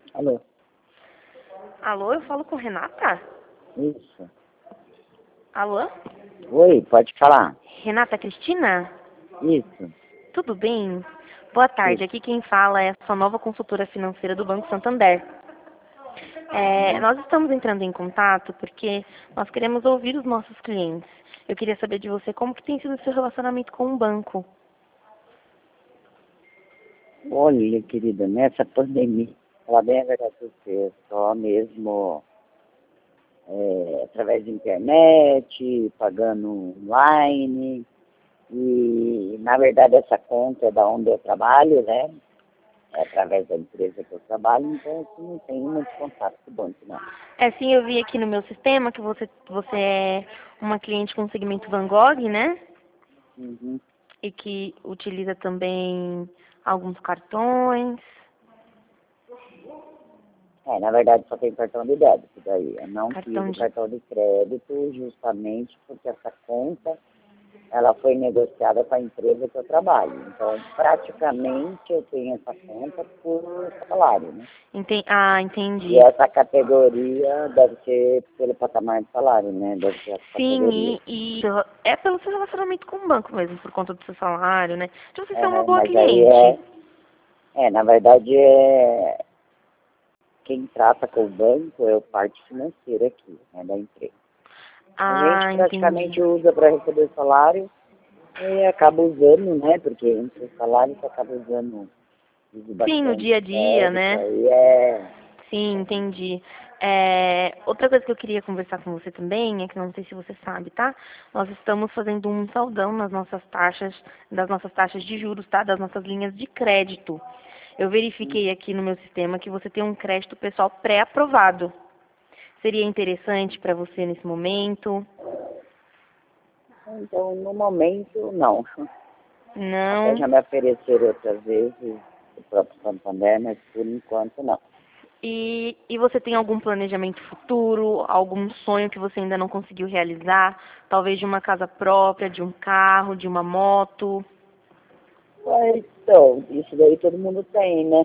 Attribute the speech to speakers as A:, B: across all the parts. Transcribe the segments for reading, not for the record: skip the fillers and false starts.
A: Alô?
B: Alô, eu falo com Renata?
A: Isso.
B: Alô?
A: Oi, pode falar.
B: Renata Cristina?
A: Isso.
B: Tudo bem? Boa tarde,
A: Isso.
B: aqui quem fala é a sua nova consultora financeira do Banco Santander.
A: Uhum.
B: Nós estamos entrando em contato porque nós queremos ouvir os nossos clientes. Eu queria saber de você como que tem sido o seu relacionamento com o banco.
A: Olha, querida, nessa pandemia, falar bem a verdade pra você, só mesmo através da internet, pagando online, e na verdade essa conta é da onde eu trabalho, né? É através da empresa que eu trabalho, então assim, não tenho muito contato com o banco, não.
B: Sim, eu vi aqui no meu sistema que você é uma cliente com segmento Van Gogh, né?
A: Uhum.
B: E que utiliza também alguns cartões.
A: Na verdade só tem cartão de débito daí. Eu não fiz
B: Cartão
A: o
B: de.
A: cartão de crédito justamente porque essa conta ela foi negociada com a empresa que eu trabalho. Então, praticamente eu tenho essa conta por salário, né? E
B: Entendi.
A: essa categoria deve ser pelo patamar de salário, né? Deve ser essa
B: Sim,
A: categoria.
B: e é pelo seu relacionamento com o banco mesmo, por conta do seu salário, né? De você ser uma boa
A: Mas aí
B: cliente.
A: na verdade, quem trata com o banco é o parte financeira aqui, né, da empresa. A gente
B: Entendi.
A: praticamente usa para receber o salário e acaba usando, né? Porque entre os salários você acaba usando, uso
B: Sim, no
A: bastante
B: dia a dia,
A: crédito,
B: né?
A: aí
B: Sim, entendi. Outra coisa que eu queria conversar com você também é que não sei se você sabe, tá? Nós estamos fazendo um saldão nas nossas taxas, das nossas taxas de juros, tá? Das nossas linhas de crédito. Eu verifiquei aqui no meu sistema que você tem um crédito pessoal pré-aprovado. Seria interessante para você nesse momento?
A: então, no momento, não. Até
B: Não.
A: já me ofereceram outras vezes o próprio Santander, mas por enquanto não.
B: E você tem algum planejamento futuro, algum sonho que você ainda não conseguiu realizar? Talvez de uma casa própria, de um carro, de uma moto?
A: Então, isso daí todo mundo tem, né?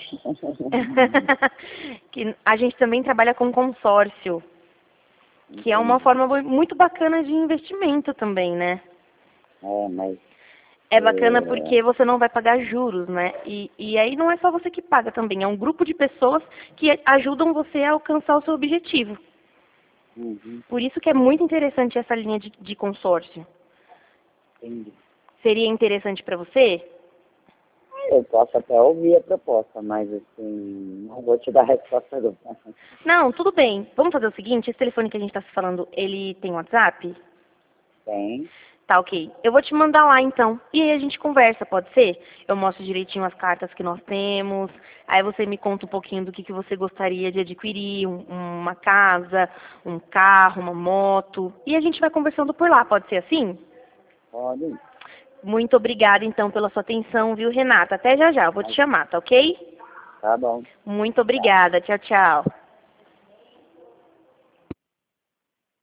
B: Que a gente também trabalha com consórcio, que é uma
A: Entendi.
B: forma muito bacana de investimento também, né?
A: Mas
B: É bacana
A: é,
B: porque você não vai pagar juros, né? E aí não é só você que paga também, é um grupo de pessoas que ajudam você a alcançar o seu objetivo.
A: uhum,
B: Por isso que é muito interessante essa linha de consórcio.
A: entendi.
B: Seria interessante para você?
A: Eu posso até ouvir a proposta, mas assim, não vou te dar resposta não.
B: Não, tudo bem. Vamos fazer o seguinte, esse telefone que a gente está se falando, ele tem WhatsApp?
A: Tem,
B: Tá, ok. Eu vou te mandar lá então. E aí a gente conversa, pode ser? Eu mostro direitinho as cartas que nós temos. Aí você me conta um pouquinho do que você gostaria de adquirir, uma casa, um carro, uma moto. E a gente vai conversando por lá, pode ser assim?
A: pode ir.
B: Muito obrigada então pela sua atenção, viu, Renata? Até já já, eu vou te chamar, tá ok?
A: Tá bom.
B: Muito
A: Tchau.
B: obrigada. Tchau, tchau.